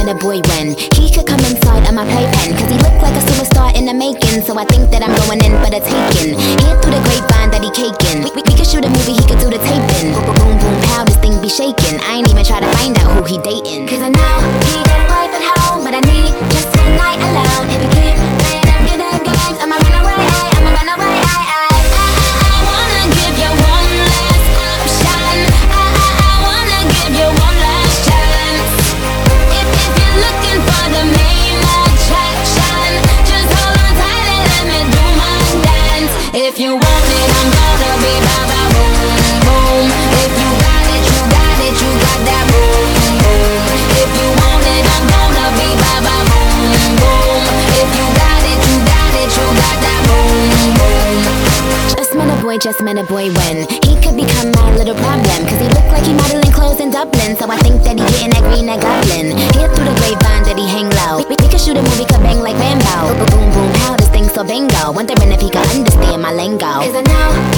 met a boy when he could come inside of my playpen, cause he looked like a superstar in the making. So I think that I'm going in for the taking. Hear through the grapevine that he caking. We could shoot a movie, he could do the taping. Boom, boom, pow, this thing be shaking. I ain't even try to find out who he dating, cause I know he got a wife at home, but I need just one night alone. If he keep playing them good games, I'ma run away, I'ma run away. I wanna give you one last option. I wanna give you one last chance. If you're looking for the main attraction, just hold on tight and let me do my dance. If you want it, I'm gonna be ba ba boom boom. If you got it, you got it, you got that boom boom. If you want it, I'm gonna be ba ba boom boom. If you got it, you got it, you got that boom boom. Just met a boy when he could become my little problem, cause he looked like he modeling clothes in Dublin. So I think that he getting that green, that goblin. Hear through the grapevine that he hang low. We could shoot a movie, could bang like Rambo. Boom, boom, pow, this thing so bingo. Wondering if he could understand my lingo, cause I know